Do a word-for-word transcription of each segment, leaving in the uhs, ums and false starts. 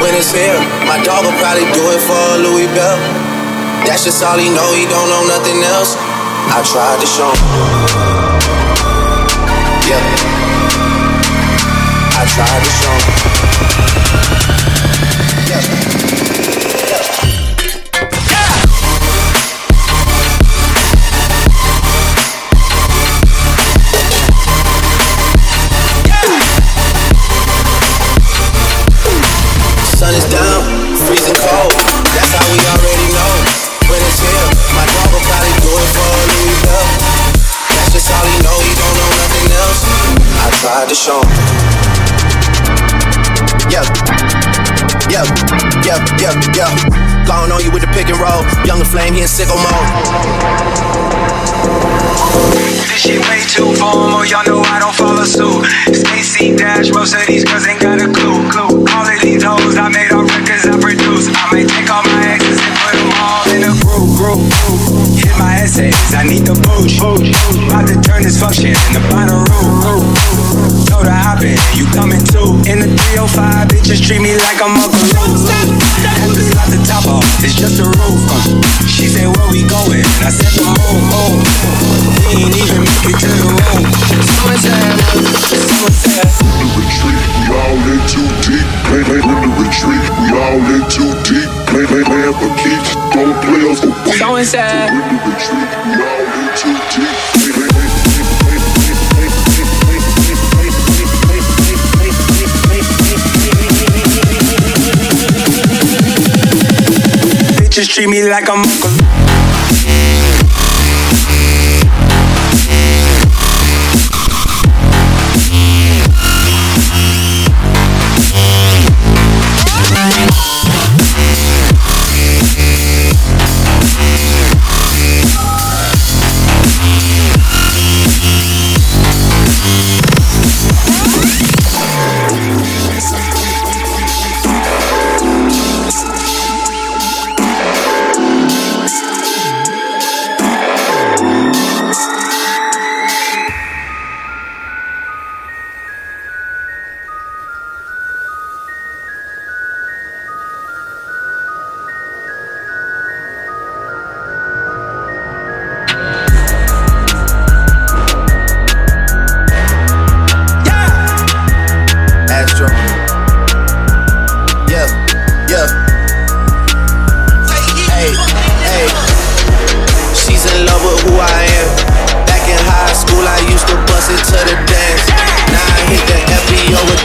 when it's here. My dog will probably do it for a Louis Bell. That's just all he know, he don't know nothing else. I tried to show him. Yeah, I tried to show him. Yeah. Sun is down, freezing cold. That's how we already know. When it's here, my dog will probably do it for a Louis Bell. That's just all he know, he don't know nothing else. I tried to show him. Yeah, yeah, yeah, yeah, yeah. Gone on you with the pick and roll. Younger flame, he in sicko mode. This shit way too formal, y'all know I don't follow suit. Stacy Dash, most of these girls ain't got a clue. clue. All of these hoes, I made all records I produce. I may take all my exes and put them all in a group, group. Hit my essays, I need the boosh. About to turn this function in the bottom room. Told her hop in, you coming too. In the three oh five, bitches treat me like I'm Uncle Luke. Had to slap the top off, it's just a roof. She said, where we going? I said the moon, moon. We ain't even make it to the room. Someone said, someone said. In the retreat, we all in too deep. Play, play, in the retreat, we all in too deep. Play, play, play for keeps. Don't play us for weeks. Someone said. In the retreat, we all in too deep. Play, play, play, play, play, play, play, play, play, play, play, play, play, play. Bitches treat me like I'm Uncle.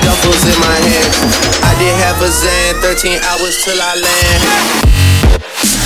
thirteen hours till I land.